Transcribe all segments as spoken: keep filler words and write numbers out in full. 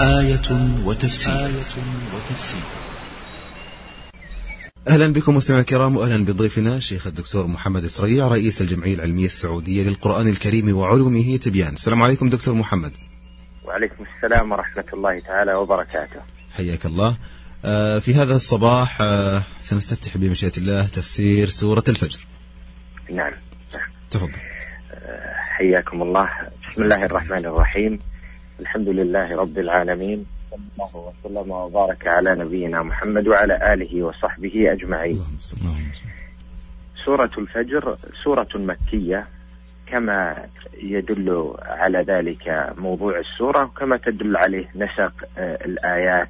آية وتفسير, آية وتفسير. أهلا بكم مستمعينا الكرام، وأهلا بضيفنا الشيخ الدكتور محمد إسريع، رئيس الجمعية العلمية السعودية للقرآن الكريم وعلومه تبيان. السلام عليكم دكتور محمد. وعليكم السلام ورحمة الله تعالى وبركاته. حياك الله. آه في هذا الصباح آه سنستفتح بمشيئة الله تفسير سورة الفجر. نعم تفضل. آه حياكم الله. بسم الله الرحمن الرحيم. الحمد لله رب العالمين، صلى الله وسلم وبارك على نبينا محمد وعلى آله وصحبه أجمعين. سورة الفجر سورة مكية كما يدل على ذلك موضوع السورة، وكما تدل عليه نسق الآيات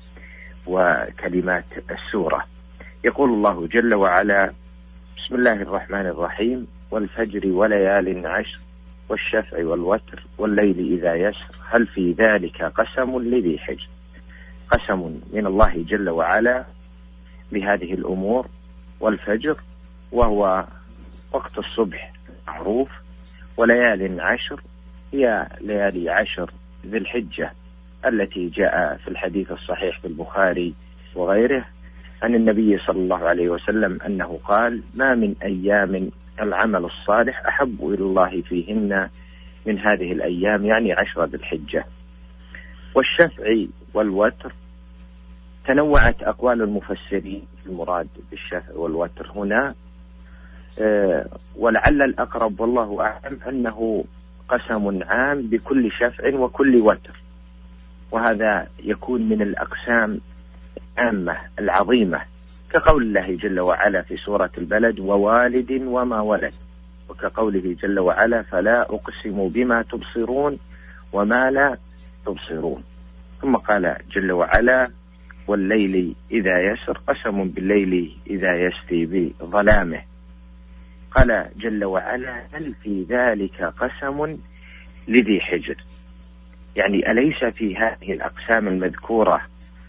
وكلمات السورة. يقول الله جل وعلا: بسم الله الرحمن الرحيم: والفجر وليال عشر والشفع والوتر والليل إذا يسر هل في ذلك قسم لذي حجر. قسم من الله جل وعلا بهذه الأمور، والفجر وهو وقت الصبح معروف، وليال عشر هي ليالي عشر ذي الحجة التي جاء في الحديث الصحيح في البخاري وغيره عن النبي صلى الله عليه وسلم أنه قال: ما من أيام العمل الصالح أحب إلى الله فيهن من هذه الأيام، يعني عشر ذي الحجة. والشفع والوتر تنوعت أقوال المفسرين في المراد بالشفع والوتر هنا، أه ولعل الأقرب والله أعلم أنه قسم عام بكل شفع وكل وتر، وهذا يكون من الأقسام العامة العظيمة، كقول الله جل وعلا في سورة البلد: ووالد وما ولد، وكقوله جل وعلا: فلا أقسم بما تبصرون وما لا تبصرون. ثم قال جل وعلا: والليل إذا يسر، قسم بالليل إذا يسري بظلامه. قال جل وعلا: هل في ذلك قسم لذي حجر، يعني أليس في هذه الأقسام المذكورة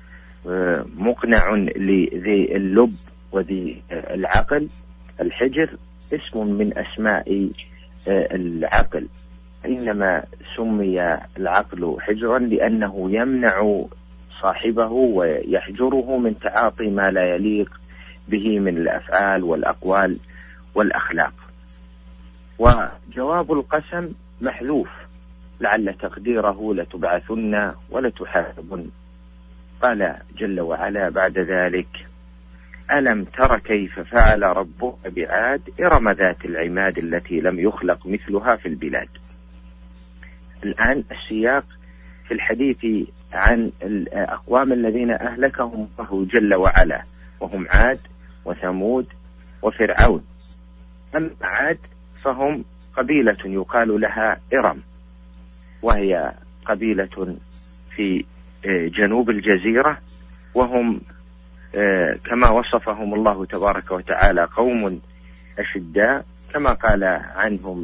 مقنع لذي اللب وذي العقل؟ الحجر اسم من أسماء العقل، إنما سمي العقل حجرا لأنه يمنع صاحبه ويحجره من تعاطي ما لا يليق به من الأفعال والأقوال والأخلاق. وجواب القسم محذوف، لعل تقديره: لتبعثن ولتحاسبن. قال جل وعلا بعد ذلك: ألم تر كيف فعل ربك بعاد إرم ذات العماد التي لم يخلق مثلها في البلاد. الآن السياق في الحديث عن الأقوام الذين أهلكهم الله جل وعلا، وهم عاد وثمود وفرعون. أما عاد فهم قبيلة يقال لها إرم، وهي قبيلة في جنوب الجزيرة، وهم كما وصفهم الله تبارك وتعالى قوم أشداء، كما قال عنهم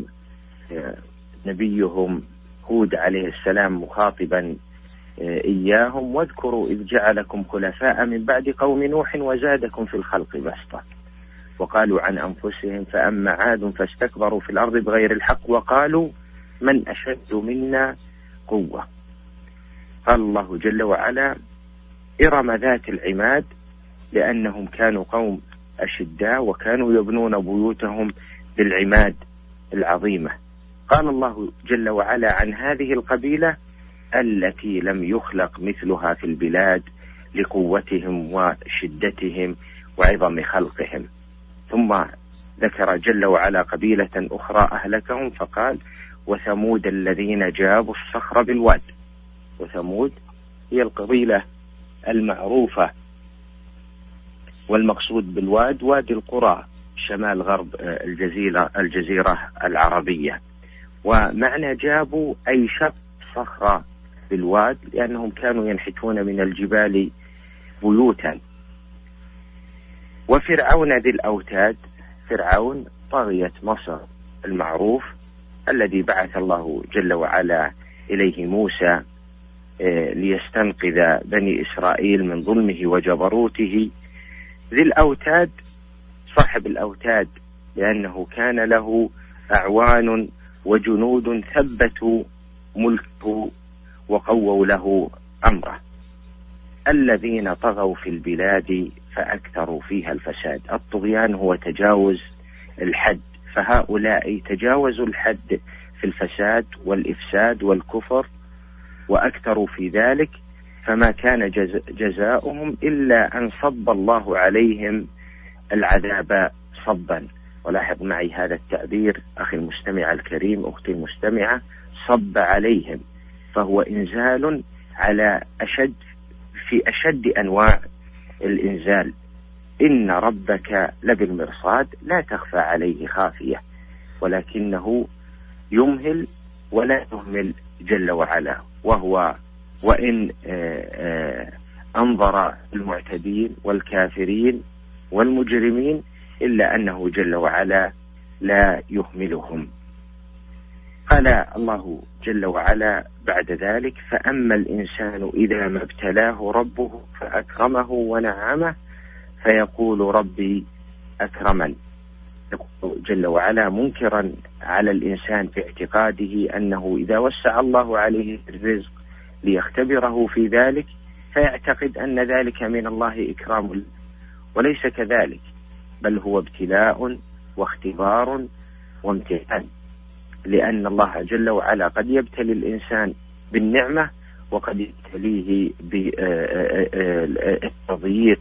نبيهم هود عليه السلام مخاطبا إياهم: واذكروا إذ جعلكم خلفاء من بعد قوم نوح وزادكم في الخلق بسطة وقالوا عن أنفسهم فأما عاد فاستكبروا في الأرض بغير الحق وقالوا من أشد منا قوة. قال الله جل وعلا: إرم ذات العماد، لأنهم كانوا قوم أشداء وكانوا يبنون بيوتهم بالعماد العظيمة. قال الله جل وعلا عن هذه القبيلة: التي لم يخلق مثلها في البلاد لقوتهم وشدتهم وعظم خلقهم. ثم ذكر جل وعلا قبيلة أخرى أهلكهم فقال: وثمود الذين جابوا الصخر بالواد. وثمود هي القبيلة المعروفة، والمقصود بالواد وادي القرى شمال غرب الجزيرة الجزيرة العربية. ومعنى جابوا أي شق صخرة بالواد، لأنهم كانوا ينحتون من الجبال بيوتا. وفرعون ذي الأوتاد، فرعون طاغية مصر المعروف الذي بعث الله جل وعلا إليه موسى ليستنقذ بني إسرائيل من ظلمه وجبروته. ذي الأوتاد صاحب الأوتاد، لأنه كان له أعوان وجنود ثبتوا ملكه وقووا له أمره. الذين طغوا في البلاد فأكثروا فيها الفساد. الطغيان هو تجاوز الحد، فهؤلاء تجاوزوا الحد في الفساد والإفساد والكفر وأكثروا في ذلك، فما كان جزاؤهم إلا أن صب الله عليهم العذاب صبا. ولاحظ معي هذا التعبير أخي المستمع الكريم، أختي المستمعة، صب عليهم، فهو إنزال على أشد في أشد أنواع الإنزال. إن ربك لبالمرصاد لا تخفى عليه خافية، ولكنه يمهل ولا يهمل جل وعلا، وهو وإن أنظر المعتدين والكافرين والمجرمين إلا أنه جل وعلا لا يهملهم. قال الله جل وعلا بعد ذلك: فأما الإنسان إذا ما ابتلاه ربه فأكرمه ونعمه فيقول ربي أكرمن. يقول جل وعلا منكرا على الإنسان في اعتقاده أنه إذا وسع الله عليه الرزق ليختبره في ذلك فيعتقد أن ذلك من الله إكرام، وليس كذلك، بل هو ابتلاء واختبار وامتحان، لأن الله جل وعلا قد يبتلي الإنسان بالنعمة وقد يبتليه بالتضييق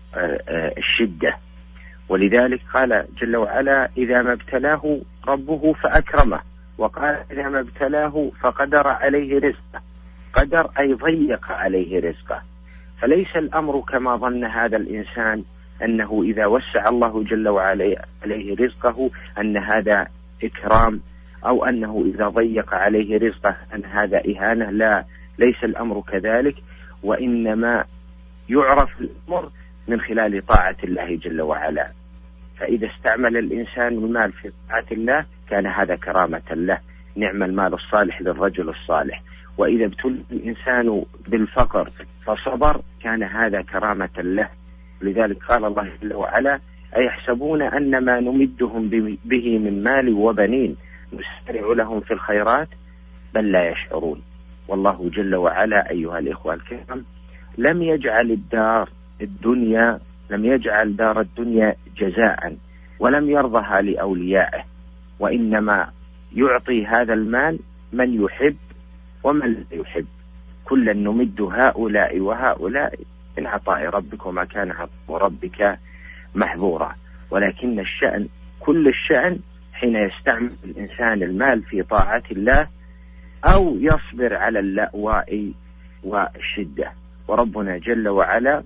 والشدة. ولذلك قال جل وعلا: إذا ما ابتلاه ربه فأكرمه، وقال: إذا ما ابتلاه فقدر عليه رزقه. قدر أي ضيق عليه رزقه. فليس الأمر كما ظن هذا الإنسان أنه إذا وسع الله جل وعلا عليه رزقه أن هذا إكرام، أو أنه إذا ضيق عليه رزقه أن هذا إهانة. لا، ليس الأمر كذلك، وإنما يعرف الأمر من خلال طاعة الله جل وعلا. فإذا استعمل الإنسان المال في طاعة الله كان هذا كرامة له، نعم المال الصالح للرجل الصالح. وإذا ابتلي الإنسان بالفقر فصبر كان هذا كرامة له. لذلك قال الله جل وعلا: أيحسبون أن ما نمدهم به من مال وبنين نسارع لهم في الخيرات بل لا يشعرون. والله جل وعلا أيها الإخوة الكرام لم يجعل الدار الدنيا لم يجعل دار الدنيا جزاء، ولم يرضها لأوليائه، وإنما يعطي هذا المال من يحب ومن لا يحب. كلا نمد هؤلاء وهؤلاء من عطاء ربك وما كان عطاء ربك محظورا. ولكن الشأن كل الشأن حين يستعمل الإنسان المال في طاعة الله أو يصبر على اللأواء والشدة. وربنا جل وعلا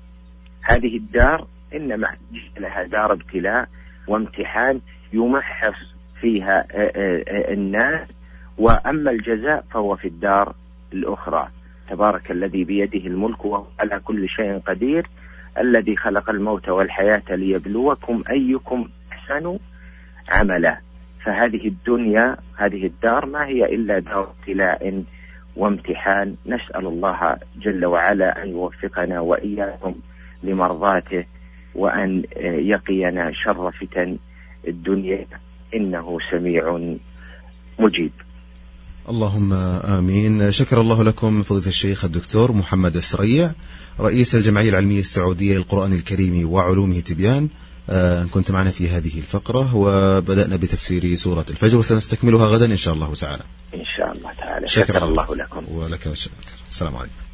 هذه الدار إنما لها دار ابتلاء وامتحان يمحص فيها الناس، وأما الجزاء فهو في الدار الأخرى. تبارك الذي بيده الملك وهو على كل شيء قدير، الذي خلق الموت والحياة ليبلوكم أيكم أحسن عملا. فهذه الدنيا هذه الدار ما هي إلا دار ابتلاء وامتحان. نسأل الله جل وعلا أن يوفقنا وإياكم لمرضاته، وأن يقينا شر فتن الدنيا، إنه سميع مجيب. اللهم آمين. شكر الله لكم فضيلة الشيخ الدكتور محمد السريع، رئيس الجمعية العلمية السعودية للقرآن الكريم وعلومه تبيان. آه كنت معنا في هذه الفقرة وبدأنا بتفسير سورة الفجر، وسنستكملها غدا إن شاء الله تعالى. إن شاء الله تعالى. شكر, شكر الله لكم. ولك الشكر. السلام عليكم.